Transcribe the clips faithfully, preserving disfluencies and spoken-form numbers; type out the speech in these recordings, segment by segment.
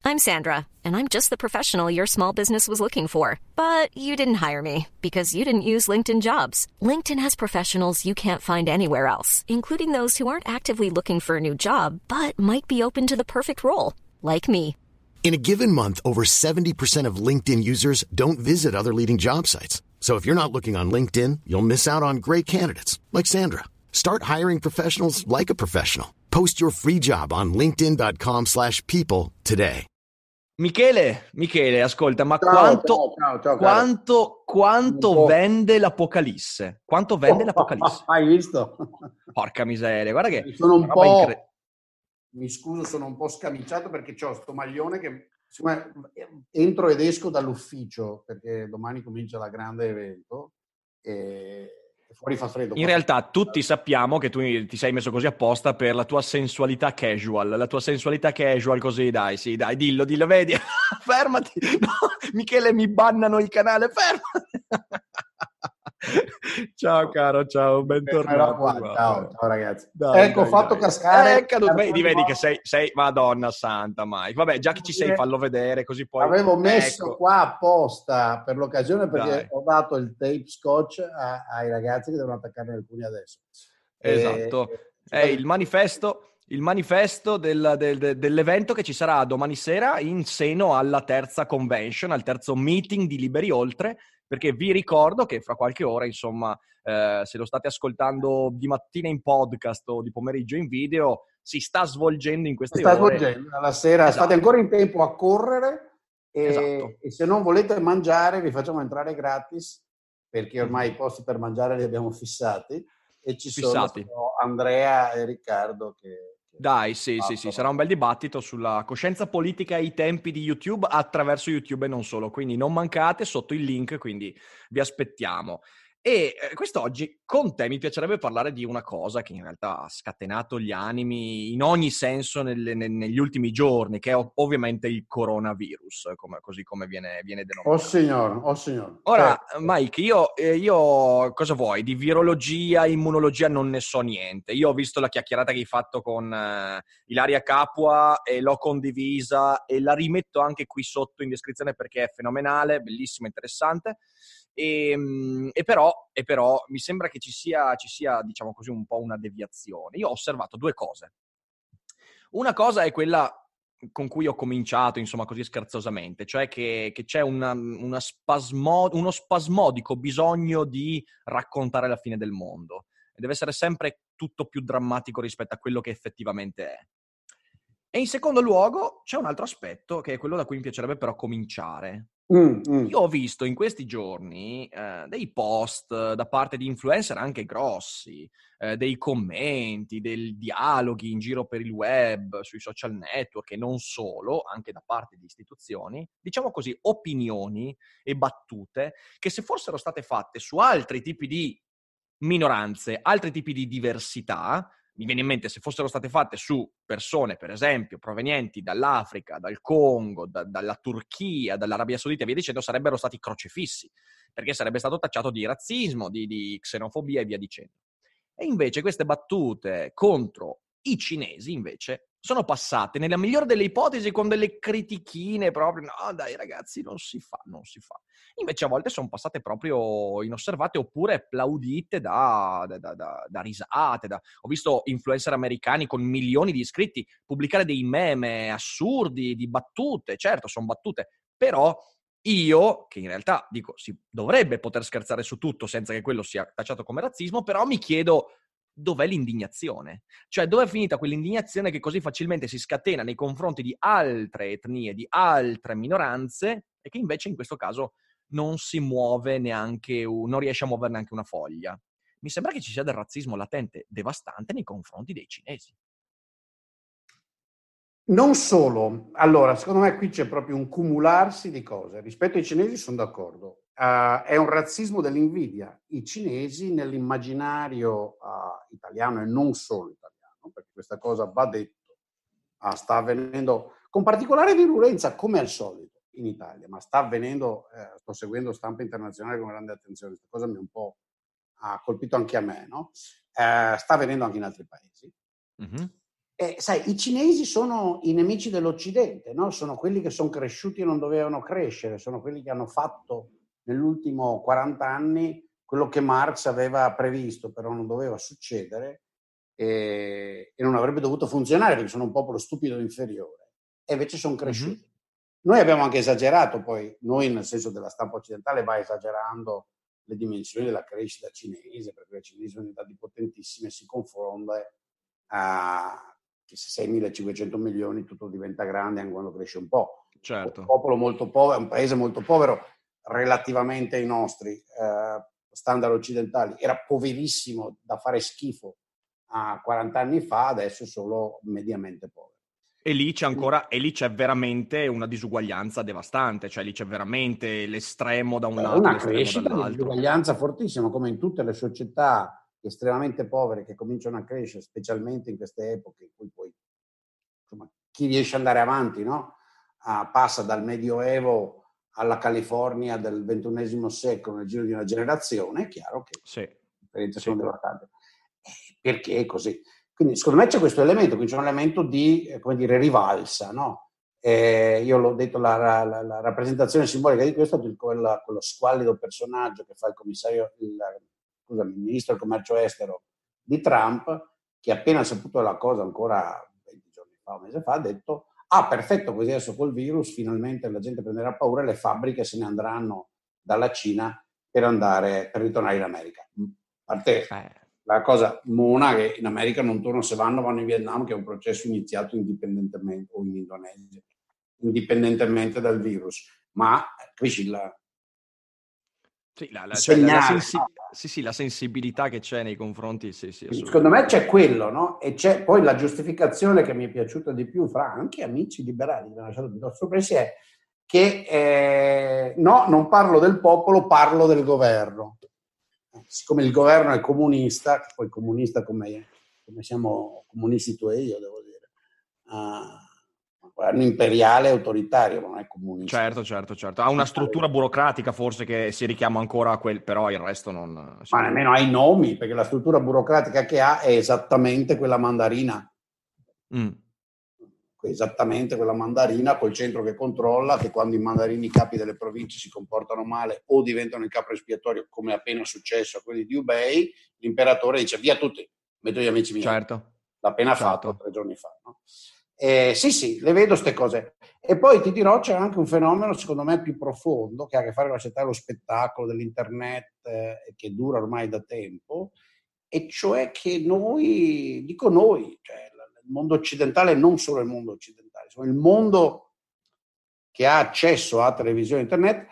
I'm Sandra, and I'm just the professional your small business was looking for. But you didn't hire me because you didn't use LinkedIn Jobs. LinkedIn has professionals you can't find anywhere else, including those who aren't actively looking for a new job, but might be open to the perfect role, like me. In a given month, over seventy percent of LinkedIn users don't visit other leading job sites. So if you're not looking on LinkedIn, you'll miss out on great candidates like Sandra. Start hiring professionals like a professional. Post your free job on linkedin.com slash people today. Michele, Michele, ascolta, ma Ciao, quanto, ciao, ciao, ciao, quanto, quanto Oh. vende l'Apocalisse? Quanto vende Oh, l'Apocalisse? hai visto? Porca miseria, guarda che Sono un una roba po', incre- mi scuso, sono un po' scamiciato perché ho sto maglione che insomma, entro ed esco dall'ufficio perché domani comincia la grande evento e fuori fa freddo. In realtà tutti sappiamo che tu ti sei messo così apposta per la tua sensualità casual, la tua sensualità casual così, dai, sì, dai, dillo, dillo, vedi, fermati, no, Michele, mi bannano il canale, fermati. Ciao caro, ciao, bentornato. Qua. Qua. Ciao, ciao ragazzi. Dai, ecco, ho dai, fatto dai. cascare. È caduto, vedi, vedi che sei, sei, Madonna santa, Mike. Vabbè, già che ci sei, fallo vedere, così poi... Avevo messo ecco. qua apposta per l'occasione perché Dai. ho dato il tape scotch a- ai ragazzi che devono attaccare nel pugno adesso. Esatto, E- è il manifesto, il manifesto del- del- del- dell'evento che ci sarà domani sera in seno alla terza convention, al terzo meeting di Liberi Oltre, perché vi ricordo che fra qualche ora, insomma, eh, se lo state ascoltando di mattina in podcast o di pomeriggio in video, si sta svolgendo in queste Si sta ore. svolgendo alla sera, Esatto. state ancora in tempo a correre e, Esatto. e se non volete mangiare vi facciamo entrare gratis perché ormai Mhm. i posti per mangiare li abbiamo fissati e ci Fissati. sono Andrea e Riccardo che... che Dai, sì, sì, sì, sarà un bel dibattito sulla coscienza politica ai tempi di YouTube attraverso YouTube e non solo, quindi non mancate, sotto il link, quindi vi aspettiamo. E eh, quest'oggi con te mi piacerebbe parlare di una cosa che in realtà ha scatenato gli animi in ogni senso nelle- ne- negli ultimi giorni, che è ov- ovviamente il coronavirus, come- così come viene, viene Oh denominato. signor, oh signor. Ora, Certo. Mike, io, eh, io cosa vuoi? Di virologia, immunologia non ne so niente. Io ho visto la chiacchierata che hai fatto con eh, Ilaria Capua e l'ho condivisa e la rimetto anche qui sotto in descrizione perché è fenomenale, bellissima, interessante. E, mm, e però, e però mi sembra che ci sia, ci sia, diciamo così, un po' una deviazione. Io ho osservato due cose. Una cosa è quella con cui ho cominciato, insomma, così scherzosamente, cioè che, che c'è una, una spasmo, uno spasmodico bisogno di raccontare la fine del mondo. E deve essere sempre tutto più drammatico rispetto a quello che effettivamente è. E in secondo luogo c'è un altro aspetto, che è quello da cui mi piacerebbe però cominciare. Mm, mm. Io ho visto in questi giorni eh, dei post da parte di influencer anche grossi, eh, dei commenti, dei dialoghi in giro per il web, sui social network e non solo, anche da parte di istituzioni, diciamo così, opinioni e battute che se fossero state fatte su altri tipi di minoranze, altri tipi di diversità, mi viene in mente se fossero state fatte su persone, per esempio, provenienti dall'Africa, dal Congo, da, dalla Turchia, dall'Arabia Saudita e via dicendo, sarebbero stati crocefissi, perché sarebbe stato tacciato di razzismo, di, di xenofobia e via dicendo. E invece queste battute contro i cinesi, invece, sono passate, nella migliore delle ipotesi, con delle critichine proprio, no dai ragazzi, non si fa, non si fa. Invece a volte sono passate proprio inosservate oppure applaudite da, da, da, da, da risate. Da... Ho visto influencer americani con milioni di iscritti pubblicare dei meme assurdi, di battute, certo sono battute, però io, che in realtà dico si dovrebbe poter scherzare su tutto senza che quello sia tacciato come razzismo, però mi chiedo dov'è l'indignazione? Cioè, dove è finita quell'indignazione che così facilmente si scatena nei confronti di altre etnie, di altre minoranze, e che invece in questo caso non si muove neanche, un, non riesce a muovere neanche una foglia. Mi sembra che ci sia del razzismo latente devastante nei confronti dei cinesi. Non solo. Allora, secondo me qui c'è proprio un cumularsi di cose. Rispetto ai cinesi sono d'accordo. Uh, è un razzismo dell'invidia. I cinesi nell'immaginario uh, italiano e non solo italiano, perché questa cosa va detto, uh, sta avvenendo con particolare virulenza come al solito in Italia, ma sta avvenendo, eh, sto seguendo stampa internazionale con grande attenzione, questa cosa mi ha un po' ha colpito anche a me, no? Uh, sta avvenendo anche in altri paesi. Mm-hmm. eh, sai, i cinesi sono i nemici dell'Occidente, no? Sono quelli che sono cresciuti e non dovevano crescere, sono quelli che hanno fatto nell'ultimo quaranta anni quello che Marx aveva previsto, però non doveva succedere e, e non avrebbe dovuto funzionare perché sono un popolo stupido e inferiore. E invece sono cresciuti. Mm-hmm. Noi abbiamo anche esagerato, poi noi nel senso della stampa occidentale va esagerando le dimensioni della crescita cinese, perché le cinesi sono diventati potentissime, si confonde a che se sei millecinquecento milioni tutto diventa grande anche quando cresce un po'. Certo. Un popolo molto povero, un paese molto povero relativamente ai nostri eh, standard occidentali, era poverissimo da fare schifo a quaranta anni fa, adesso è solo mediamente povero. E lì c'è ancora, e lì c'è veramente una disuguaglianza devastante, cioè lì c'è veramente l'estremo da un lato, una l'estremo crescita dall'altro. Una disuguaglianza fortissima, come in tutte le società estremamente povere che cominciano a crescere, specialmente in queste epoche in cui poi insomma, chi riesce ad andare avanti, no? Ah, passa dal Medioevo alla California del ventunesimo secolo nel giro di una generazione, è chiaro che sì. le differenze sì. sono devastanti. Perché è così? Quindi secondo me c'è questo elemento, quindi c'è un elemento di, eh, come dire, rivalsa, no? Eh, io l'ho detto, la, la, la, la rappresentazione simbolica di questo è stato quello, quello squallido personaggio che fa il commissario, il, scusami, il ministro del commercio estero di Trump, che appena saputo la cosa ancora venti giorni fa, un mese fa, ha detto ah perfetto, così adesso col virus finalmente la gente prenderà paura e le fabbriche se ne andranno dalla Cina per andare, per ritornare in America. A parte eh. la cosa mona che in America non tornano, se vanno vanno in Vietnam, che è un processo iniziato indipendentemente, o in Indonesia, indipendentemente dal virus. Ma capisci la, sì, la, la, cioè, la, la, sensi- sì, sì, la sensibilità che c'è nei confronti, sì, sì, secondo me c'è quello, no? E c'è poi la giustificazione che mi è piaciuta di più fra anche amici liberali, mi ha lasciato piuttosto sorpresi, è che eh, no, non parlo del popolo, parlo del governo. Siccome il governo è comunista, poi comunista come, come siamo comunisti tu e io, devo dire, uh, un governo imperiale autoritario, non è comunista. Certo, certo, certo. Ha una struttura burocratica forse che si richiama ancora a quel, però il resto non... Ma nemmeno ha i nomi, perché la struttura burocratica che ha è esattamente quella mandarina. Mm. Esattamente quella mandarina col centro che controlla, che quando i mandarini, i capi delle province si comportano male o diventano il capo espiatorio, come è appena successo a quelli di Hubei, l'imperatore dice via tutti, metto gli amici miei. Certo. L'ha appena certo. fatto tre giorni fa. No? Eh, sì, sì, le vedo ste cose. E poi ti dirò, c'è anche un fenomeno secondo me più profondo che ha a che fare con la società dello spettacolo, dell'internet, eh, che dura ormai da tempo, e cioè che noi, dico noi, cioè il mondo occidentale, non solo il mondo occidentale, insomma il mondo che ha accesso a televisione e internet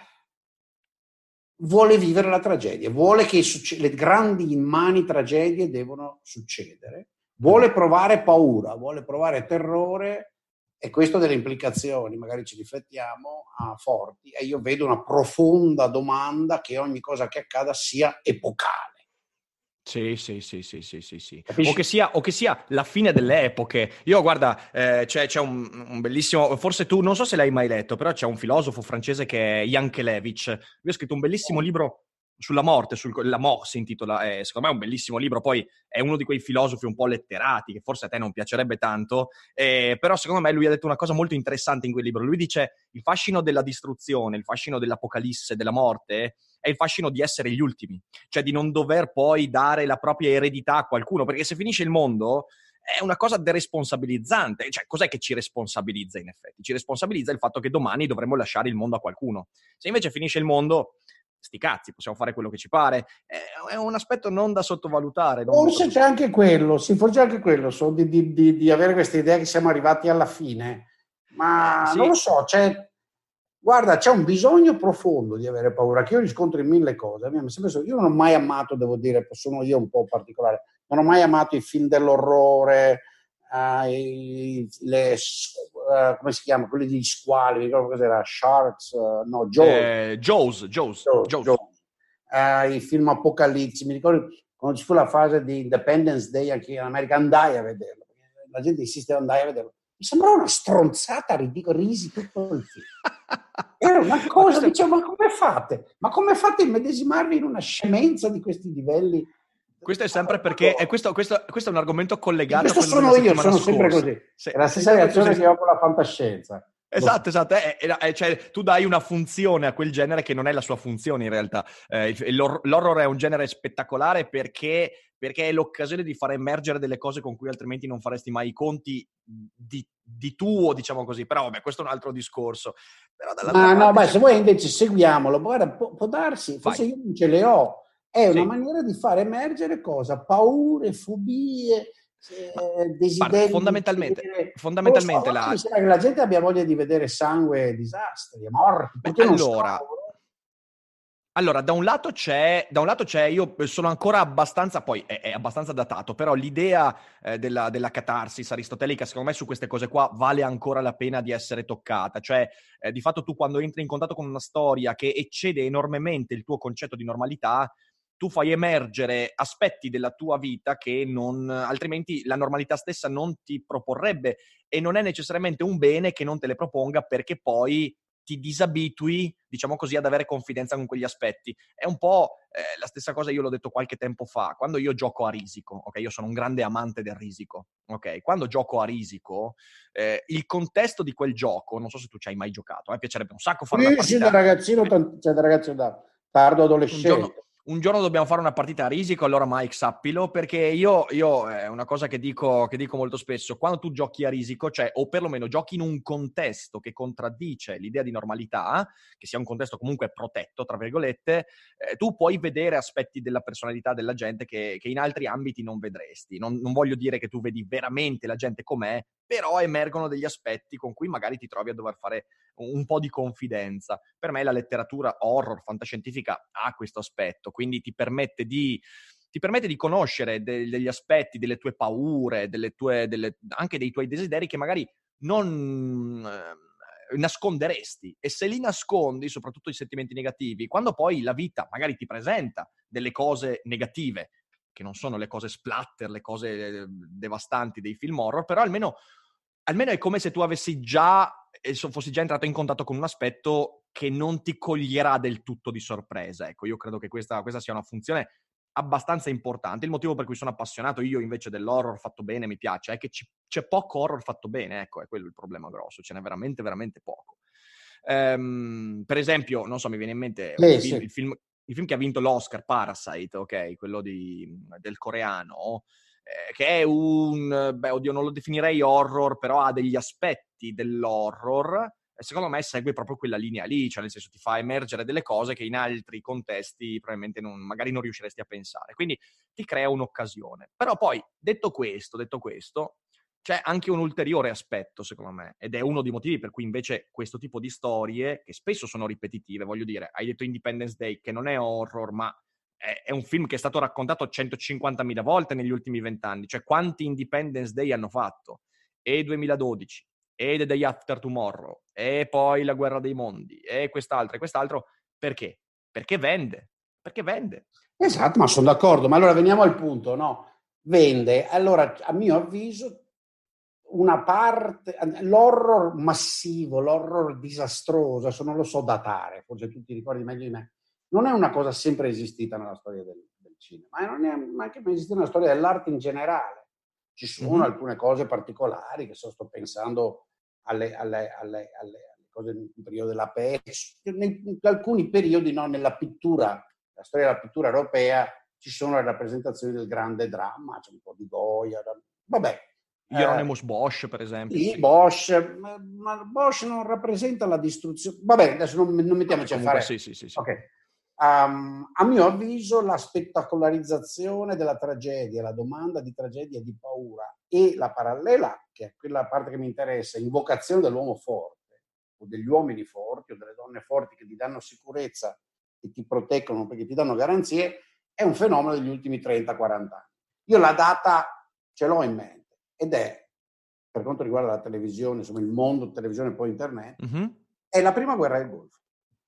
vuole vivere la tragedia, vuole che succe- le grandi immani tragedie devono succedere, vuole provare paura, vuole provare terrore, e questo ha delle implicazioni, magari ci riflettiamo, ah, forti, e io vedo una profonda domanda che ogni cosa che accada sia epocale. Sì, sì, sì, sì, sì, sì, sì. O che sia, o che sia la fine delle epoche. Io, guarda, eh, c'è, c'è un, un bellissimo, forse tu, non so se l'hai mai letto, però c'è un filosofo francese che è Yankelevich. Lui ha scritto un bellissimo libro sulla morte, sul, la mort si intitola, eh, secondo me è un bellissimo libro, poi è uno di quei filosofi un po' letterati, che forse a te non piacerebbe tanto, eh, però secondo me lui ha detto una cosa molto interessante in quel libro. Lui dice il fascino della distruzione, il fascino dell'apocalisse, della morte, è il fascino di essere gli ultimi, cioè di non dover poi dare la propria eredità a qualcuno, perché se finisce il mondo è una cosa deresponsabilizzante, cioè cos'è che ci responsabilizza in effetti? Ci responsabilizza il fatto che domani dovremmo lasciare il mondo a qualcuno. Se invece finisce il mondo, sti cazzi, possiamo fare quello che ci pare, è un aspetto non da sottovalutare. Non Forse da c'è anche quello, sì, forse c'è anche quello, so, di, di, di, di avere questa idea che siamo arrivati alla fine, ma eh, sì. non lo so, c'è... Guarda, c'è un bisogno profondo di avere paura, che io riscontro in mille cose. Io non ho mai amato, devo dire, sono io un po' particolare, non ho mai amato i film dell'orrore, uh, i, le, uh, come si chiama, quelli di squali, mi ricordo cos'era, Sharks, uh, no, Jaws. Eh, Jaws, Jaws, Jaws, Jaws. Jaws. Uh, i film apocalittici, mi ricordo quando ci fu la fase di Independence Day anche in America, andai a vederlo, la gente insisteva, andai a vederlo. Mi sembrava una stronzata, ridicolo, risi tutto il film. Era una cosa, ma dicevo, ma come fate? Ma come fate a immedesimarvi in una scemenza di questi livelli Questo è sempre perché è questo, questo, questo è un argomento collegato. Questo sono io, sono sempre scorsa. così. Se, è la stessa reazione sei... che ho con la fantascienza. Esatto, esatto. È, è, è, cioè, tu dai una funzione a quel genere che non è la sua funzione in realtà. Eh, l'horror è un genere spettacolare perché, perché è l'occasione di far emergere delle cose con cui altrimenti non faresti mai i conti di, di tuo, diciamo così. Però vabbè, questo è un altro discorso. Però Ma no, beh, se vuoi invece seguiamolo, guarda, può, può darsi, forse Vai. Io non ce le ho. È una sì. maniera di far emergere cosa? Paure, fobie, eh, desideri. Guarda, fondamentalmente, di fondamentalmente so, la... mi sembra che la gente abbia voglia di vedere sangue e disastri, morti. Beh, allora, allora, da un lato c'è, da un lato c'è, io sono ancora abbastanza, poi è, è abbastanza datato, però l'idea eh, della, della catarsis aristotelica, secondo me su queste cose qua vale ancora la pena di essere toccata. Cioè, eh, di fatto tu quando entri in contatto con una storia che eccede enormemente il tuo concetto di normalità, tu fai emergere aspetti della tua vita che non, altrimenti la normalità stessa non ti proporrebbe, e non è necessariamente un bene che non te le proponga, perché poi ti disabitui, diciamo così, ad avere confidenza con quegli aspetti. È un po' eh, la stessa cosa, io l'ho detto qualche tempo fa, quando io gioco a risico, ok? Io sono un grande amante del risico, ok? Quando gioco a risico, eh, il contesto di quel gioco, non so se tu ci hai mai giocato, a me piacerebbe un sacco fare sì, una partita. Sì, da ragazzino, cioè da ragazzino da tardo adolescente. Un giorno, un giorno dobbiamo fare una partita a risico, allora Mike sappilo, perché io, io è una cosa che dico, che dico molto spesso, quando tu giochi a risico, cioè, o perlomeno giochi in un contesto che contraddice l'idea di normalità, che sia un contesto comunque protetto, tra virgolette, eh, tu puoi vedere aspetti della personalità della gente che, che in altri ambiti non vedresti. Non, non voglio dire che tu vedi veramente la gente com'è, però emergono degli aspetti con cui magari ti trovi a dover fare un po' di confidenza. Per me la letteratura horror, fantascientifica, ha questo aspetto, quindi ti permette di, ti permette di conoscere de- degli aspetti, delle tue paure, delle tue, delle, anche dei tuoi desideri che magari non eh, nasconderesti. E se li nascondi, soprattutto i sentimenti negativi, quando poi la vita magari ti presenta delle cose negative, che non sono le cose splatter, le cose devastanti dei film horror, però almeno almeno è come se tu avessi già, e fossi già entrato in contatto con un aspetto che non ti coglierà del tutto di sorpresa. Ecco, io credo che questa, questa sia una funzione abbastanza importante. Il motivo per cui sono appassionato io invece dell'horror fatto bene, mi piace, è che ci, c'è poco horror fatto bene, ecco, è quello il problema grosso, ce n'è veramente, veramente poco. Ehm, per esempio, non so, mi viene in mente sì, un film, sì. il film, il film che ha vinto l'Oscar, Parasite, ok, quello di, del coreano, Eh, che è un, beh, oddio, non lo definirei horror, però ha degli aspetti dell'horror, e secondo me segue proprio quella linea lì, cioè nel senso ti fa emergere delle cose che in altri contesti probabilmente non, magari non riusciresti a pensare, quindi ti crea un'occasione. Però poi, detto questo, detto questo, c'è anche un ulteriore aspetto, secondo me, ed è uno dei motivi per cui invece questo tipo di storie, che spesso sono ripetitive, voglio dire, hai detto Independence Day, che non è horror, ma è un film che è stato raccontato centocinquantamila volte negli ultimi vent'anni. Cioè, quanti Independence Day hanno fatto? E duemiladodici, e The Day After Tomorrow, e poi La Guerra dei Mondi, e quest'altro, e quest'altro. Perché? Perché vende. Perché vende. Esatto, ma sono d'accordo. Ma allora veniamo al punto, no? Vende. Allora, a mio avviso, una parte, l'horror massivo, l'horror disastroso, adesso non lo so datare, forse tu ti ricordi meglio di me, non è una cosa sempre esistita nella storia del, del cinema, ma non è anche mai esistita nella storia dell'arte in generale. Ci sono mm-hmm. alcune cose particolari, che so, sto pensando alle, alle, alle, alle, alle cose nel periodo della peste, in alcuni periodi, no, nella pittura, la storia della pittura europea, ci sono le rappresentazioni del grande dramma, c'è un po' di Goya, vabbè. Hieronymus eh, Bosch, per esempio. Sì, sì. Bosch, ma, ma Bosch non rappresenta la distruzione. Vabbè, adesso non, non mettiamoci Comunque, a fare. Sì, sì, sì, sì. Okay. Um, a mio avviso, la spettacolarizzazione della tragedia, la domanda di tragedia e di paura e la parallela, che è quella parte che mi interessa, invocazione dell'uomo forte o degli uomini forti o delle donne forti che ti danno sicurezza e ti proteggono perché ti danno garanzie, è un fenomeno degli ultimi trenta quaranta anni. Io la data ce l'ho in mente. Ed è, per quanto riguarda la televisione, insomma il mondo, televisione e poi internet, mm-hmm. è la prima guerra del Golfo.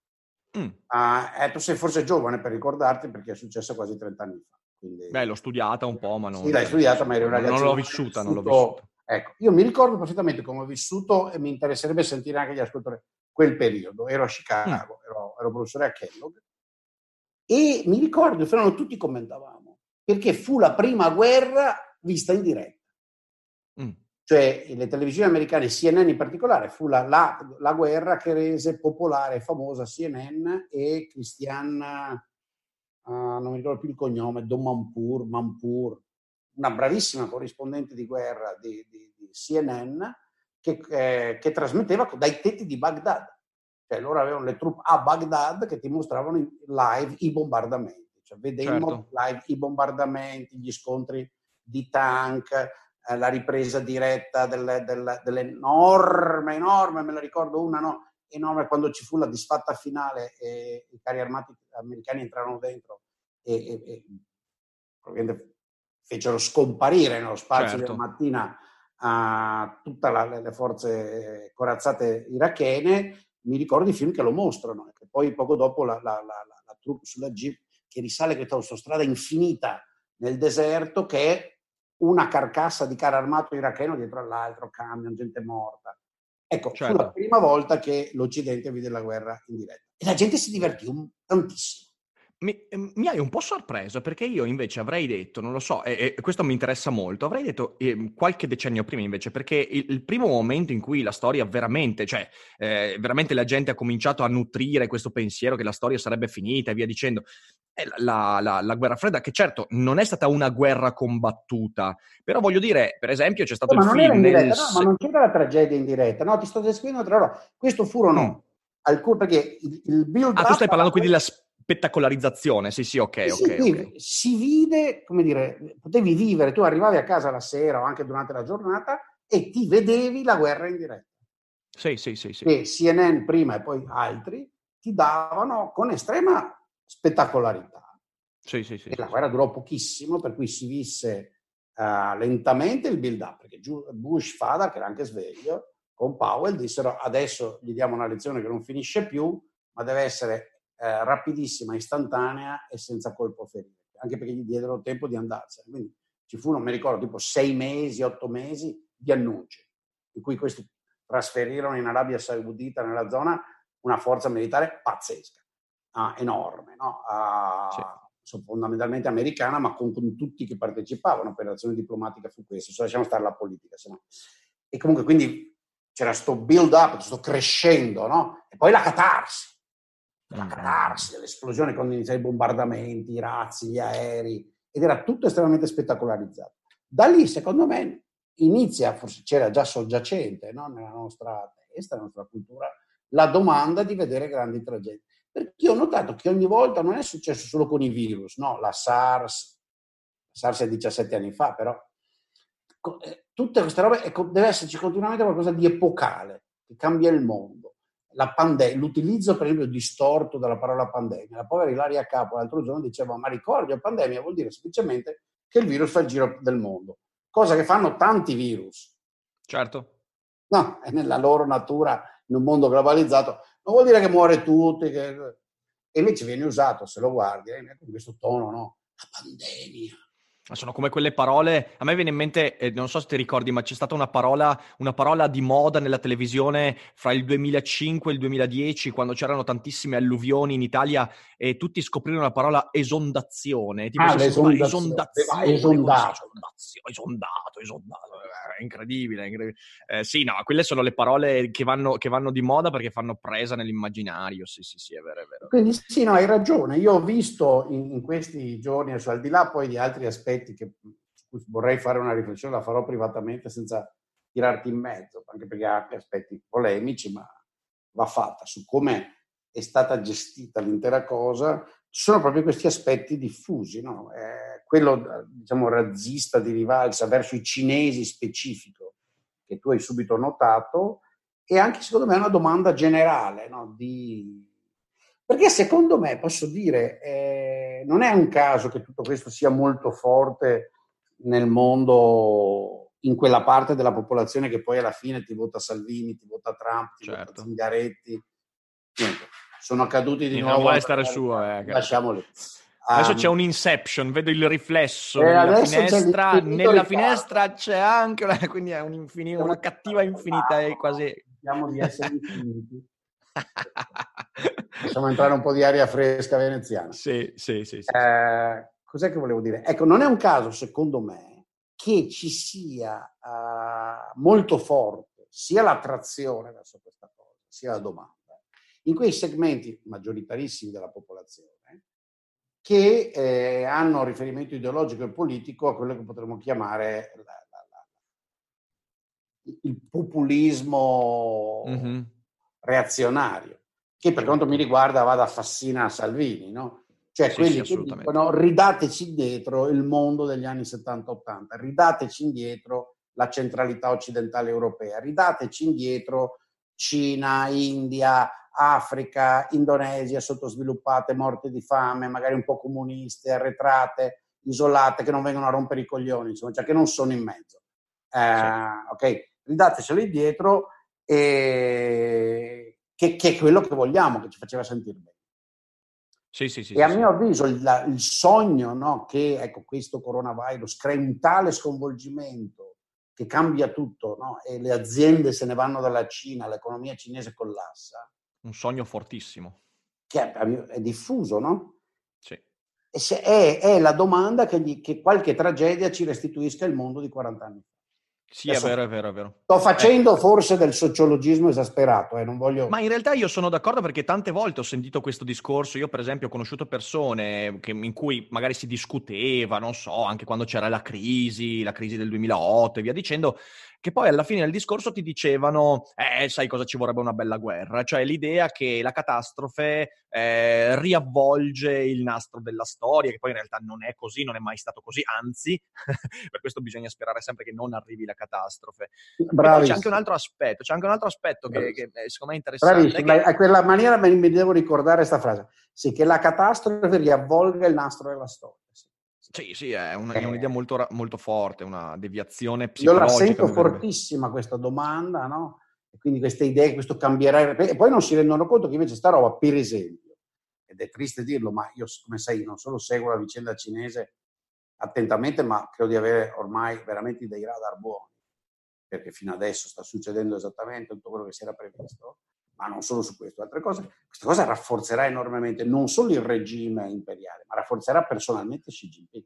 Mm. Uh, eh, tu sei forse giovane per ricordarti perché è successo quasi trent'anni fa. Quindi, Beh, l'ho studiata un po', ma non... Sì, l'hai studiata, ma eri un ragazzino. Non l'ho vissuta, non l'ho vissuta. Ecco, io mi ricordo perfettamente come ho vissuto e mi interesserebbe sentire anche gli ascoltatori quel periodo. Ero a Chicago, mm. ero, ero professore a Kellogg e mi ricordo, tutti commentavamo. perché fu la prima guerra vista in diretta. Mm. Cioè le televisioni americane, C N N in particolare, fu la, la, la guerra che rese popolare e famosa C N N e Christiane, uh, non mi ricordo più il cognome, Domanpour, Manpour, una bravissima corrispondente di guerra di, di, di C N N che, eh, che trasmetteva dai tetti di Baghdad. Cioè loro avevano le truppe a Baghdad che ti mostravano live i bombardamenti. Cioè vedemmo certo. live i bombardamenti, gli scontri di tank, eh, la ripresa diretta delle, delle, dell'enorme, enorme, me la ricordo una, no? Enorme, quando ci fu la disfatta finale e i carri armati americani entrarono dentro e, e, e probabilmente fecero scomparire nello spazio certo. della mattina a tutte le forze corazzate irachene. Mi ricordo i film che lo mostrano, e poi poco dopo la, la, la, la, la troupe sulla Jeep che risale questa autostrada infinita nel deserto, che è una carcassa di carro armato iracheno dietro all'altro, camion, gente morta. Ecco, certo. fu la prima volta che l'Occidente vide la guerra in diretta. E la gente si divertì un, tantissimo. Mi, mi hai un po' sorpreso, perché io invece avrei detto, non lo so, e, e questo mi interessa molto, avrei detto eh, qualche decennio prima invece, perché il, il primo momento in cui la storia veramente, cioè eh, veramente la gente ha cominciato a nutrire questo pensiero che la storia sarebbe finita e via dicendo, è la, la, la guerra fredda, che certo non è stata una guerra combattuta, però voglio dire, per esempio c'è stato no, il ma non film... Era in diretta, nel... no, ma non c'era la tragedia in diretta, no, ti sto descrivendo tra loro. Questo furono mm. alcuni, perché il, il build Ah, tu stai parlando quindi quella... della spettacolarizzazione, sì sì, ok, sì, ok, sì, ok. Si vide, come dire, potevi vivere, tu arrivavi a casa la sera o anche durante la giornata e ti vedevi la guerra in diretta. Sì, sì, sì, sì. E C N N prima e poi altri ti davano con estrema spettacolarità. Sì, sì, sì. E sì, la guerra sì. durò pochissimo, per cui si visse uh, lentamente il build-up, perché Bush, Fada, che era anche sveglio, con Powell dissero adesso gli diamo una lezione che non finisce più, ma deve essere eh, rapidissima, istantanea e senza colpo ferire, anche perché gli diedero tempo di andarsene. Quindi ci furono, mi ricordo, tipo sei mesi, otto mesi di annunci, in cui questi trasferirono in Arabia Saudita, nella zona, una forza militare pazzesca, uh, enorme, no? Uh, sì. Sono fondamentalmente americana, ma con, con tutti che partecipavano. Operazione diplomatica fu questa, so, lasciamo stare la politica, se no. E comunque quindi c'era sto build up, sto crescendo, no? E poi la catarsi, la catarsi dell'esplosione quando iniziano i bombardamenti, i razzi, gli aerei, ed era tutto estremamente spettacolarizzato. Da lì, secondo me, inizia, forse c'era già soggiacente, no? Nella nostra testa, nella nostra cultura, la domanda di vedere grandi tragedie. Perché ho notato che ogni volta non è successo solo con i virus, no? La SARS, la SARS è diciassette anni fa, però tutte queste robe, deve esserci continuamente qualcosa di epocale, che cambia il mondo. La pandemia, l'utilizzo per esempio distorto della parola pandemia. La povera Ilaria Capo l'altro giorno diceva, ma ricordi, la pandemia vuol dire semplicemente che il virus fa il giro del mondo, cosa che fanno tanti virus. Certo. No, è nella loro natura, in un mondo globalizzato, non vuol dire che muore tutti, che... e invece viene usato, se lo guardi, eh, con questo tono, no? La pandemia. Sono come quelle parole, a me viene in mente, eh, non so se ti ricordi, ma c'è stata una parola, una parola di moda nella televisione fra il duemilacinque e il duemiladieci, quando c'erano tantissime alluvioni in Italia e tutti scoprirono la parola esondazione. Tipo ah, si l'esondazione. esondazione, esondato. così, esondato, esondato, è incredibile. È incredibile. Eh, sì, no, quelle sono le parole che vanno, che vanno di moda perché fanno presa nell'immaginario, sì, sì, sì, è vero, è vero. Quindi sì, no, hai ragione. Io ho visto in, in questi giorni, adesso, al di là poi di altri aspetti che vorrei fare una riflessione, la farò privatamente senza tirarti in mezzo, anche perché ha anche aspetti polemici, ma va fatta, su come è stata gestita l'intera cosa. Ci sono proprio questi aspetti diffusi, no? Eh, quello, diciamo, razzista di rivalsa verso i cinesi specifico, che tu hai subito notato, e anche secondo me è una domanda generale, no? Di... Perché secondo me, posso dire, eh, non è un caso che tutto questo sia molto forte nel mondo, in quella parte della popolazione che poi alla fine ti vota Salvini, ti vota Trump, ti certo. vota Zingaretti. Niente, sono accaduti di Niente, nuovo. Non vuole stare su, eh, lasciamoli. Adesso um, c'è un Inception, vedo il riflesso eh, nella finestra, nella Riccardo. finestra c'è anche una, quindi è un infinito, una cattiva infinità, è quasi... Cerchiamo di essere infiniti. Facciamo entrare un po' di aria fresca veneziana. Sì, sì, sì. sì, eh, sì. cos'è che volevo dire? Ecco, non è un caso, secondo me, che ci sia uh, molto forte sia l'attrazione verso questa cosa, sia la domanda, in quei segmenti maggioritarissimi della popolazione che eh, hanno riferimento ideologico e politico a quello che potremmo chiamare la, la, la, il populismo mm-hmm. reazionario, che per quanto mi riguarda va da Fassina a Salvini, no? Cioè sì, quelli sì, che dicono ridateci indietro il mondo degli anni settanta ottanta, ridateci indietro la centralità occidentale europea, ridateci indietro Cina, India, Africa, Indonesia sottosviluppate, morte di fame, magari un po' comuniste, arretrate, isolate, che non vengono a rompere i coglioni, insomma, cioè che non sono in mezzo. Eh, sì. Ok, ridatecelo indietro e che, che è quello che vogliamo, che ci faceva sentire bene. Sì, sì, sì, e a sì, mio sì. avviso il, il sogno, no, che ecco, questo coronavirus crei un tale sconvolgimento che cambia tutto, no? E le aziende se ne vanno dalla Cina, l'economia cinese collassa. Un sogno fortissimo. Che è, è diffuso, no? Sì. E se è, è la domanda che, gli, che qualche tragedia ci restituisca il mondo di quaranta anni fa. Sì, Adesso, è vero, è vero, è vero. Sto facendo eh. forse del sociologismo esasperato, eh, non voglio... Ma in realtà io sono d'accordo perché tante volte ho sentito questo discorso. Io per esempio ho conosciuto persone che, in cui magari si discuteva, non so, anche quando c'era la crisi, la crisi del duemilaotto e via dicendo, che poi alla fine del discorso ti dicevano eh, sai cosa ci vorrebbe una bella guerra? Cioè l'idea che la catastrofe eh, riavvolge il nastro della storia, che poi in realtà non è così, non è mai stato così, anzi, per questo bisogna sperare sempre che non arrivi la catastrofe. Bravissimo. E poi c'è anche un altro aspetto, c'è anche un altro aspetto che, che secondo me è interessante. Bravissimo, che... a quella maniera mi devo ricordare questa frase, sì, che la catastrofe riavvolga il nastro della storia. Sì. Sì, sì, è, un, è un'idea molto, molto forte, una deviazione Io la psicologica. sento fortissima questa domanda, no? E quindi queste idee, questo cambierà, e poi non si rendono conto che invece sta roba, per esempio, ed è triste dirlo, ma io, come sai, non solo seguo la vicenda cinese attentamente, ma credo di avere ormai veramente dei radar buoni, perché fino adesso sta succedendo esattamente tutto quello che si era previsto, ma non solo su questo, altre cose. Questa cosa rafforzerà enormemente non solo il regime imperiale, ma rafforzerà personalmente Xi Jinping.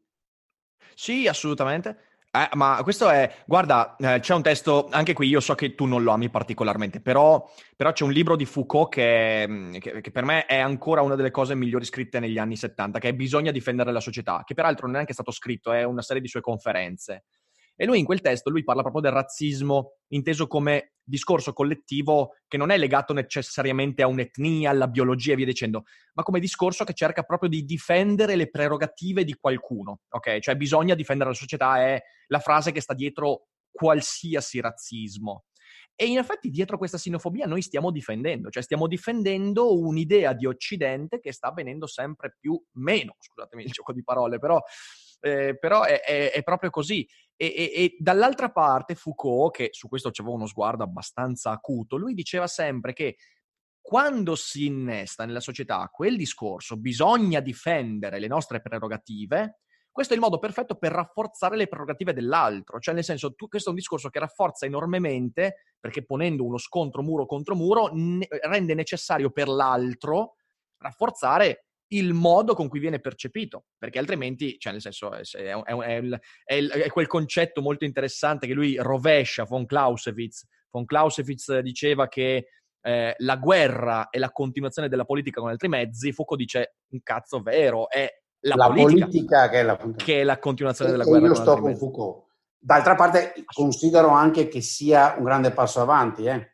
Sì, assolutamente. Eh, ma questo è, guarda, eh, c'è un testo, anche qui io so che tu non lo ami particolarmente, però, però c'è un libro di Foucault che, che, che per me è ancora una delle cose migliori scritte negli anni settanta, che è Bisogna difendere la società, che peraltro non è neanche stato scritto, è una serie di sue conferenze. E lui in quel testo, lui parla proprio del razzismo inteso come discorso collettivo che non è legato necessariamente a un'etnia, alla biologia e via dicendo, ma come discorso che cerca proprio di difendere le prerogative di qualcuno, ok? Cioè bisogna difendere la società è la frase che sta dietro qualsiasi razzismo. E in effetti dietro questa sinofobia noi stiamo difendendo, cioè stiamo difendendo un'idea di Occidente che sta avvenendo sempre più meno, scusatemi il gioco di parole, però... Eh, però è, è, è proprio così. E, e, e dall'altra parte Foucault, che su questo c'aveva uno sguardo abbastanza acuto, lui diceva sempre che quando si innesta nella società quel discorso, bisogna difendere le nostre prerogative, questo è il modo perfetto per rafforzare le prerogative dell'altro, cioè nel senso, tu, questo è un discorso che rafforza enormemente, perché ponendo uno scontro muro contro muro ne, rende necessario per l'altro rafforzare il modo con cui viene percepito, perché altrimenti, cioè nel senso, è, è, è, è, è quel concetto molto interessante che lui rovescia, von Clausewitz. Von Clausewitz diceva che eh, la guerra è la continuazione della politica con altri mezzi, Foucault dice un cazzo vero, è la, la politica, politica che, è la, che è la continuazione e, della guerra e io con sto altri con mezzi. Foucault. D'altra parte considero anche che sia un grande passo avanti, eh?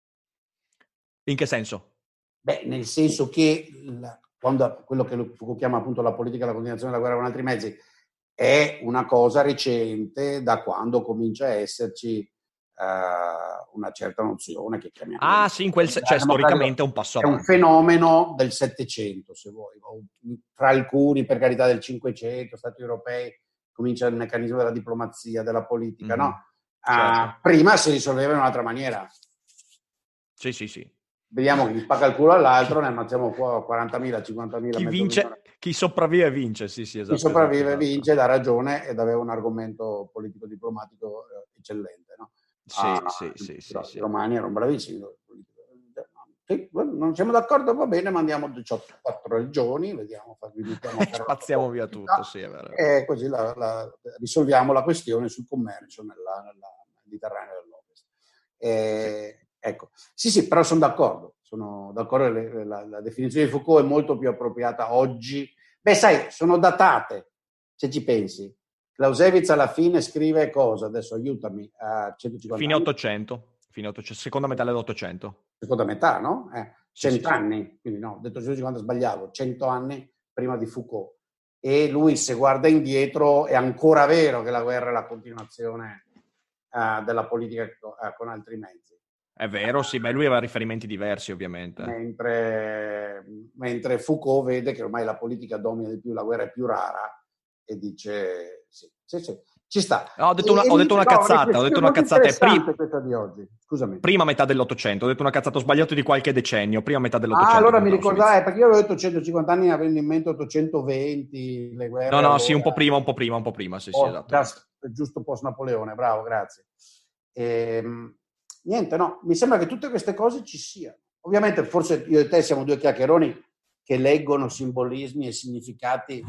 In che senso? Beh, nel senso che la, quando quello che Foucault chiama appunto la politica e la continuazione della guerra con altri mezzi è una cosa recente, da quando comincia a esserci uh, una certa nozione che chiamiamo... Ah sì, in quel se- cioè storicamente è un passo avanti. È un fenomeno del Settecento, se vuoi, tra alcuni, per carità, del Cinquecento, Stati europei, comincia il meccanismo della diplomazia, della politica, mm-hmm. no? Certo. Uh, prima si risolveva in un'altra maniera. Sì, sì, sì. Vediamo chi spacca il culo all'altro, ne ammazziamo qua quarantamila, cinquantamila. Chi vince, milione. Chi sopravvive vince, sì, sì, esatto. Chi sopravvive esatto, vince, dà ragione ed aveva un argomento politico-diplomatico eh, eccellente, no? Sì, ah, sì, sì, sì, I sì. romani erano bravissimi. Sì, non siamo d'accordo, va bene, mandiamo diciotto quattro regioni, vediamo, spaziamo via tutto, sì, è vero. E così la, la, risolviamo la questione sul commercio nella, nella Mediterraneo dell'Ovest. E, sì. Ecco, sì, sì, però sono d'accordo, sono d'accordo, la, la, la definizione di Foucault è molto più appropriata oggi. Beh, sai, sono datate, se ci pensi. Clausewitz alla fine scrive cosa? Adesso aiutami, a centocinquanta fine anni. ottocento, fine ottocento, seconda metà dell'Ottocento. Seconda metà, no? Eh, sì, cent'anni, sì, sì. Quindi no, ho detto centocinquanta sbagliavo, cento anni prima di Foucault. E lui, se guarda indietro, è ancora vero che la guerra è la continuazione uh, della politica uh, con altri mezzi. È vero, sì, beh, lui aveva riferimenti diversi, ovviamente. Mentre, mentre Foucault vede che ormai la politica domina di più, la guerra è più rara, e dice sì, sì, sì. Ci sta. No, ho detto una, ho detto una no, cazzata, ho detto una cazzata. È pri- questa di oggi. Scusami. Prima metà dell'Ottocento, ho detto una cazzata, ho sbagliato di qualche decennio, prima metà dell'Ottocento. Ah, allora mi ricordavo, perché io avevo detto centocinquanta anni avendo in mente ottocentoventi, le guerre. No, no, allora... sì, un po' prima, un po' prima, un po' prima, sì, sì, oh, esatto. Da, giusto post Napoleone, bravo, grazie. Ehm, niente, no, mi sembra che tutte queste cose ci siano. Ovviamente forse io e te siamo due chiacchieroni che leggono simbolismi e significati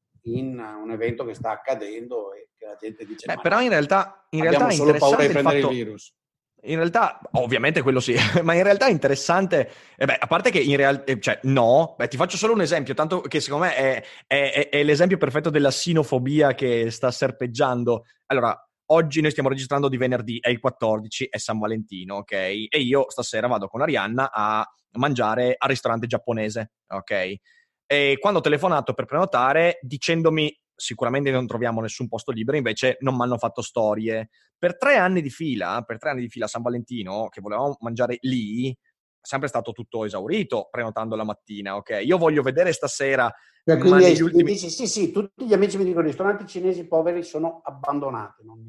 in un evento che sta accadendo e che la gente dice Beh, ma però no, in realtà, in abbiamo realtà è solo paura di interessante il prendere fatto... il virus. In realtà, ovviamente quello sì, ma in realtà è interessante, eh beh, a parte che in realtà, cioè no, beh, ti faccio solo un esempio, tanto che secondo me è, è, è l'esempio perfetto della sinofobia che sta serpeggiando. Allora, oggi noi stiamo registrando di venerdì, è il quattordici, è San Valentino, ok? E io stasera vado con Arianna a mangiare al ristorante giapponese, ok? E quando ho telefonato per prenotare, dicendomi sicuramente non troviamo nessun posto libero, invece non mi hanno fatto storie. Per tre anni di fila, per tre anni di fila a San Valentino, che volevamo mangiare lì, è sempre stato tutto esaurito, prenotando la mattina, ok? Io voglio vedere stasera, cioè, ma quindi negli ultimi... dici, sì, sì, tutti gli amici mi dicono i ristoranti cinesi poveri sono abbandonati. Non...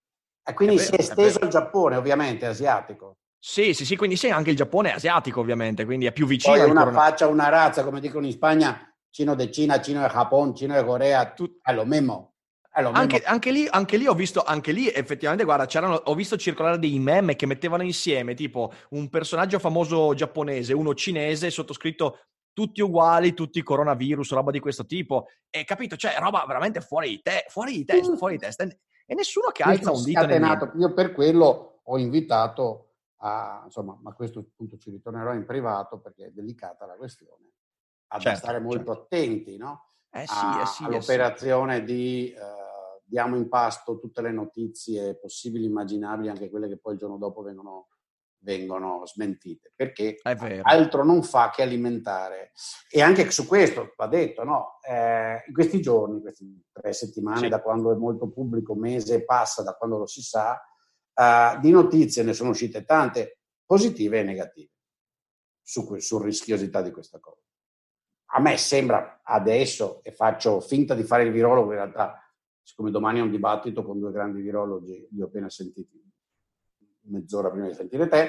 E quindi È si vero, è è esteso vero. al Giappone, ovviamente, asiatico. Sì, sì, sì, quindi sì, anche il Giappone è asiatico, ovviamente, quindi è più vicino Poi al una corona... faccia, una razza, come dicono in Spagna, Cino de Cina, Cino de Japón, Cino de Corea, Tut... è lo mismo. È lo Anche, mismo. anche, lì, anche lì ho visto, anche lì effettivamente, guarda, c'erano, ho visto circolare dei meme che mettevano insieme, tipo un personaggio famoso giapponese, uno cinese, sottoscritto tutti uguali, tutti coronavirus, roba di questo tipo. E capito? Cioè, roba veramente fuori di te, fuori di testa, fuori di testa. E nessuno che alza un dito né niente. Io per quello ho invitato a, insomma, ma questo appunto ci ritornerò in privato perché è delicata la questione, a Certo, stare molto certo. attenti, no? Eh sì, a, eh sì, all'operazione eh sì. di eh, diamo in pasto tutte le notizie possibili, immaginabili, anche quelle che poi il giorno dopo vengono, vengono smentite, perché È vero. altro non fa che alimentare. E anche su questo va detto, no? Eh, in questi giorni, queste tre settimane, sì, da quando è molto pubblico, mese e passa, da quando lo si sa, eh, di notizie ne sono uscite tante, positive e negative, su, su rischiosità di questa cosa. A me sembra adesso, e faccio finta di fare il virologo, in realtà, siccome domani è un dibattito con due grandi virologi, li ho appena sentiti mezz'ora prima di sentire te,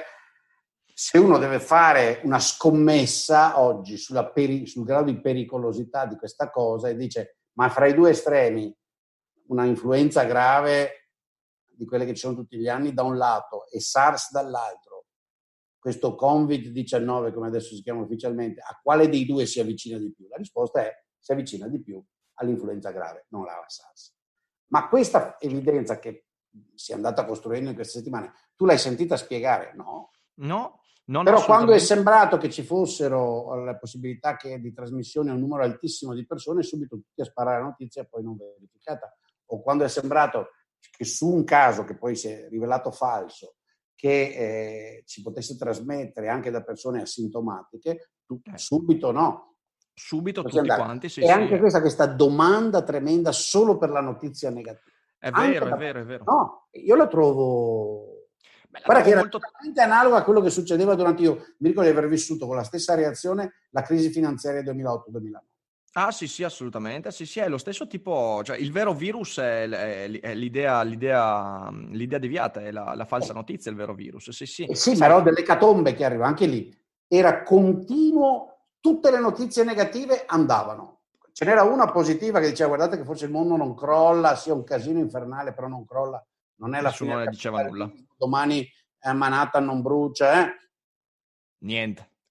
se uno deve fare una scommessa oggi sulla peri- sul grado di pericolosità di questa cosa e dice, ma fra i due estremi, una influenza grave di quelle che ci sono tutti gli anni da un lato e SARS dall'altro, questo covid diciannove come adesso si chiama ufficialmente, a quale dei due si avvicina di più? La risposta è si avvicina di più all'influenza grave, non alla SARS. Ma questa evidenza che si è andata costruendo in queste settimane, tu l'hai sentita spiegare? No. No, no, Però no, quando è sembrato che ci fossero la possibilità che di trasmissione a un numero altissimo di persone, subito tutti a sparare la notizia poi non verificata. O quando è sembrato che su un caso che poi si è rivelato falso, che eh, si potesse trasmettere anche da persone asintomatiche, tu, subito no. Subito Così tutti andare. quanti, sì, e sì. anche questa, questa domanda tremenda solo per la notizia negativa. È Anche vero, da... è vero, è vero. No, io la trovo... Beh, la Guarda che era molto... totalmente analoga a quello che succedeva durante, io mi ricordo di aver vissuto con la stessa reazione la crisi finanziaria duemilaotto duemilanove. Ah sì sì, assolutamente, sì sì, è lo stesso tipo, cioè il vero virus è, è, è l'idea, l'idea, l'idea deviata, è la, la falsa notizia, il vero virus, sì sì. Eh sì, Sai... però delle catombe che arriva, anche lì, era continuo, tutte le notizie negative andavano. Ce n'era una positiva che diceva guardate che forse il mondo non crolla, sia un casino infernale, però non crolla, non è la Nessuno fine ne del diceva nulla. domani eh, Manhattan non brucia, eh? Niente.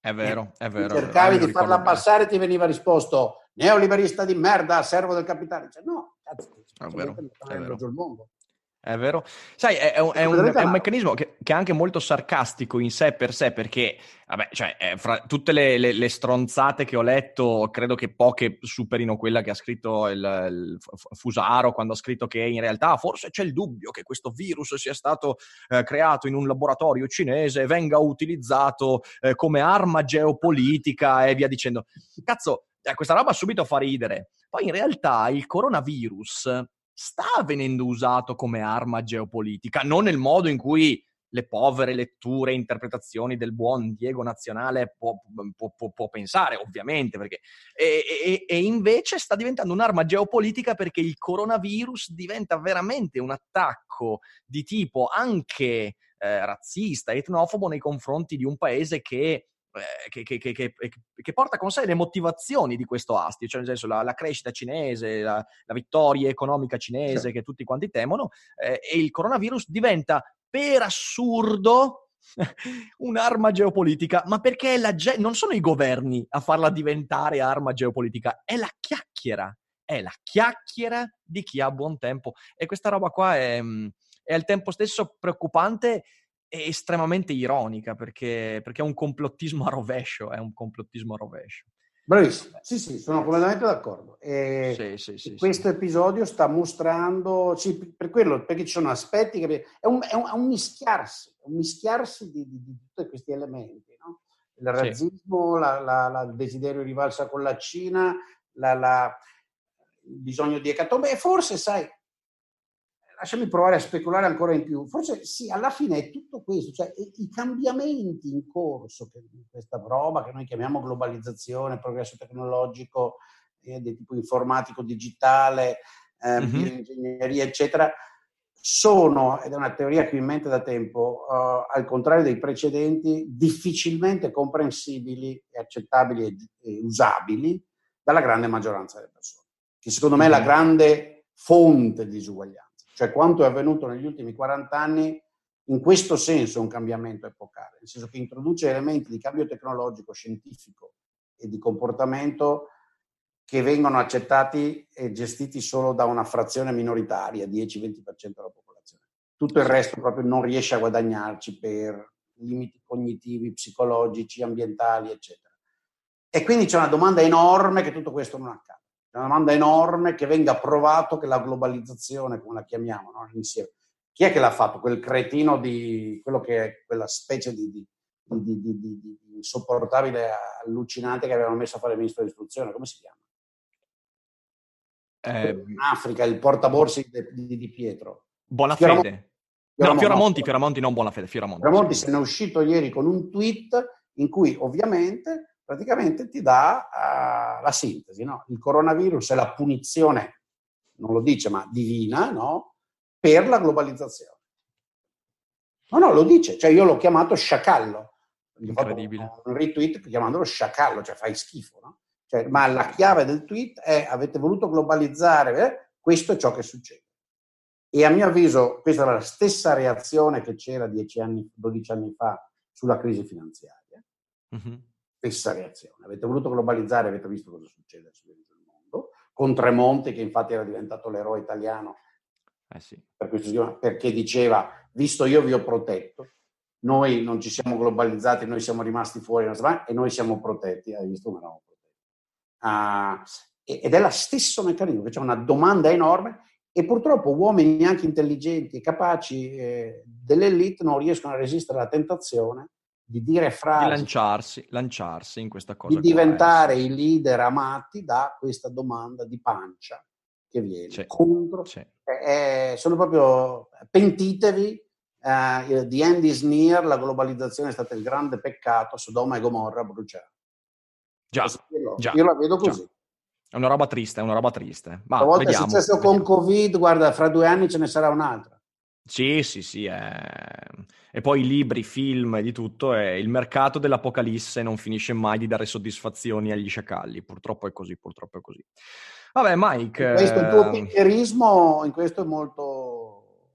È vero, è vero. Cercavi è vero, di farla bene. passare, ti veniva risposto neoliberista di merda, servo del capitale. Cioè, no, cazzo, È vero, mi sta è venendo vero. giù il mondo. È vero. Sai, è, è un, è un, è un meccanismo che, che è anche molto sarcastico in sé per sé, perché, vabbè, cioè, eh, fra tutte le, le, le stronzate che ho letto, credo che poche superino quella che ha scritto il, il Fusaro, quando ha scritto che in realtà forse c'è il dubbio che questo virus sia stato eh, creato in un laboratorio cinese e venga utilizzato eh, come arma geopolitica e via dicendo. Cazzo, eh, questa roba subito fa ridere. Poi in realtà il coronavirus sta venendo usato come arma geopolitica, non nel modo in cui le povere letture e interpretazioni del buon Diego Nazionale può, può, può, può pensare, ovviamente, perché e, e, e invece sta diventando un'arma geopolitica perché il coronavirus diventa veramente un attacco di tipo anche eh, razzista, etnofobo nei confronti di un paese che Che, che, che, che, che porta con sé le motivazioni di questo astio, cioè nel senso la, la crescita cinese, la, la vittoria economica cinese, sì, che tutti quanti temono, eh, e il coronavirus diventa per assurdo un'arma geopolitica, ma perché la ge- non sono i governi a farla diventare arma geopolitica, è la chiacchiera, è la chiacchiera di chi ha buon tempo, e questa roba qua è, è al tempo stesso preoccupante è estremamente ironica, perché, perché è un complottismo a rovescio, è un complottismo a rovescio. Bravissimo, sì sì, sono completamente d'accordo. E, sì, sì, sì, e questo sì. episodio sta mostrando, sì, per quello, perché ci sono aspetti che è un, è un, è un mischiarsi, un mischiarsi di, di, di tutti questi elementi, no? Il razzismo, sì, la, la, la, il desiderio di rivalsa con la Cina, la, la, il bisogno di ecatombe, e forse, sai, lasciami provare a speculare ancora in più. Forse sì, alla fine è tutto questo, cioè i cambiamenti in corso, che questa roba che noi chiamiamo globalizzazione, progresso tecnologico eh, di tipo informatico, digitale, eh, mm-hmm. bioingegneria, eccetera, sono, ed è una teoria che ho in mente da tempo, uh, al contrario dei precedenti, difficilmente comprensibili e accettabili e, e usabili dalla grande maggioranza delle persone, che secondo me mm-hmm. è la grande fonte di disuguaglianza. Cioè quanto è avvenuto negli ultimi quaranta anni, in questo senso è un cambiamento epocale, nel senso che introduce elementi di cambio tecnologico, scientifico e di comportamento che vengono accettati e gestiti solo da una frazione minoritaria, dieci venti per cento della popolazione. Tutto il resto proprio non riesce a guadagnarci per limiti cognitivi, psicologici, ambientali, eccetera. E quindi c'è una domanda enorme che tutto questo non accade. È una domanda enorme che venga provato che la globalizzazione, come la chiamiamo, no? Insieme. Chi è che l'ha fatto? Quel cretino di quello che è quella specie di, di, di, di, di, di insopportabile, allucinante che avevano messo a fare il ministro dell'istruzione, come si chiama? Eh, in Africa, il portaborsi di, di, di Pietro. Buonafede. Fioramonti. No, Fioramonti, no, Fioramonti, non Buonafede, Fioramonti. Fioramonti se ne è uscito ieri con un tweet in cui ovviamente praticamente ti dà uh, la sintesi, no? Il coronavirus è la punizione, non lo dice, ma divina, no? Per la globalizzazione. No, no, lo dice, cioè io l'ho chiamato sciacallo. Gli ho fatto un, un retweet chiamandolo sciacallo, cioè fai schifo, no? Cioè, ma la chiave del tweet è: avete voluto globalizzare, eh? Questo è ciò che succede. E a mio avviso questa era la stessa reazione che c'era dieci anni, dodici anni fa sulla crisi finanziaria. Mm-hmm. Stessa reazione. Avete voluto globalizzare, avete visto cosa succede sul mondo, con Tremonti che infatti era diventato l'eroe italiano, eh sì. per questo, perché diceva: visto io vi ho protetto, noi non ci siamo globalizzati, noi siamo rimasti fuori e noi siamo protetti, hai visto come eravamo protetti. Uh, ed è lo stesso meccanismo, che c'è una domanda enorme e purtroppo uomini anche intelligenti e capaci eh, dell'elite non riescono a resistere alla tentazione di dire frasi, di lanciarsi, lanciarsi in questa cosa, di diventare qua, eh, sì, i leader amati da questa domanda di pancia che viene c'è, contro. C'è. Eh, sono proprio pentitevi, eh, the end is near, la globalizzazione è stato il grande peccato, Sodoma e Gomorra bruciare. Già, io, già, io la vedo così. Già. È una roba triste, è una roba triste. Ma una volta vediamo, è successo vediamo. con Covid, guarda, fra due anni ce ne sarà un'altra. Sì, sì, sì. Eh. E poi libri, film e di tutto. E il mercato dell'apocalisse non finisce mai di dare soddisfazioni agli sciacalli. Purtroppo è così, purtroppo è così. Vabbè, Mike. In questo il tuo pincherismo, in questo è molto...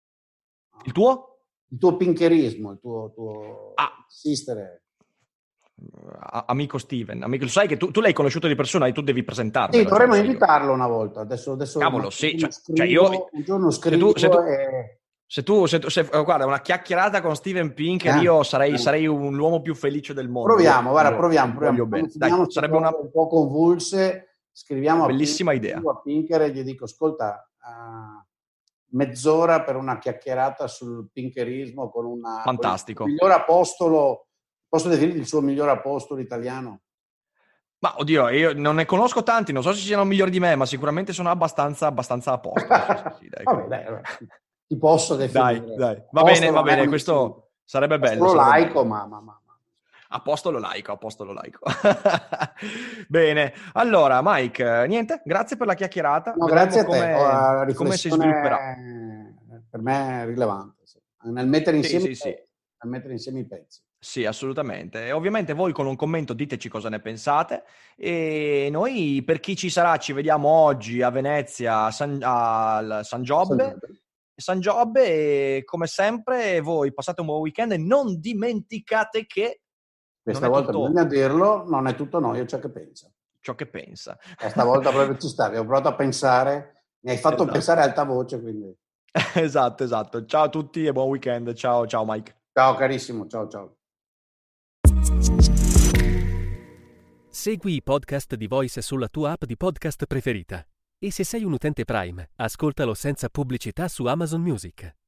Il tuo? Il tuo pincherismo, il tuo, tuo ah. insistere. amico Steven, amico, lo sai che tu, tu l'hai conosciuto di persona e tu devi presentarlo. Sì, dovremmo cioè, invitarlo una volta. Adesso, adesso cavolo, sì. Cioè, scrivo, cioè io, un giorno scrivo se tu, se tu, e... Se tu, se tu se, guarda, una chiacchierata con Steven Pinker, eh, io sarei, eh. sarei un, l'uomo più felice del mondo. Proviamo, guarda, io, proviamo, proviamo. Voglio bene. Dai, sarebbe una un po' convulse, scriviamo bellissima a Pinker, idea. a Pinker e gli dico, ascolta, uh, mezz'ora per una chiacchierata sul pinkerismo con una... Fantastico. Con il miglior apostolo, posso definire il suo miglior apostolo italiano? Ma oddio, io non ne conosco tanti, non so se siano migliori di me, ma sicuramente sono abbastanza, abbastanza a posto. sì, sì, dai, vabbè, dai, vabbè. Ti posso definire. Dai, dai. Va bene, va bene, questo sarebbe bello. Apostolo sarebbe laico, bello. ma, ma, ma. Apostolo laico, apostolo laico. Bene, allora Mike, niente, grazie per la chiacchierata. No, grazie a te, come, la come si svilupperà. Per me è rilevante, sì. nel, mettere insieme sì, sì, sì. nel mettere insieme i pezzi. Sì, assolutamente. E ovviamente voi con un commento diteci cosa ne pensate e noi, per chi ci sarà, ci vediamo oggi a Venezia, a San, a San Giobbe. San Giobbe e come sempre voi passate un buon weekend e non dimenticate che questa volta tutto... bisogna dirlo, non è tutto noi, è ciò che pensa. Ciò che pensa. Questa volta proprio ci stavi, ho provato a pensare, mi hai fatto esatto. pensare a alta voce, quindi. esatto, esatto. Ciao a tutti e buon weekend. Ciao, ciao Mike. Ciao carissimo, ciao ciao. Segui i podcast di Voice sulla tua app di podcast preferita. E se sei un utente Prime, ascoltalo senza pubblicità su Amazon Music.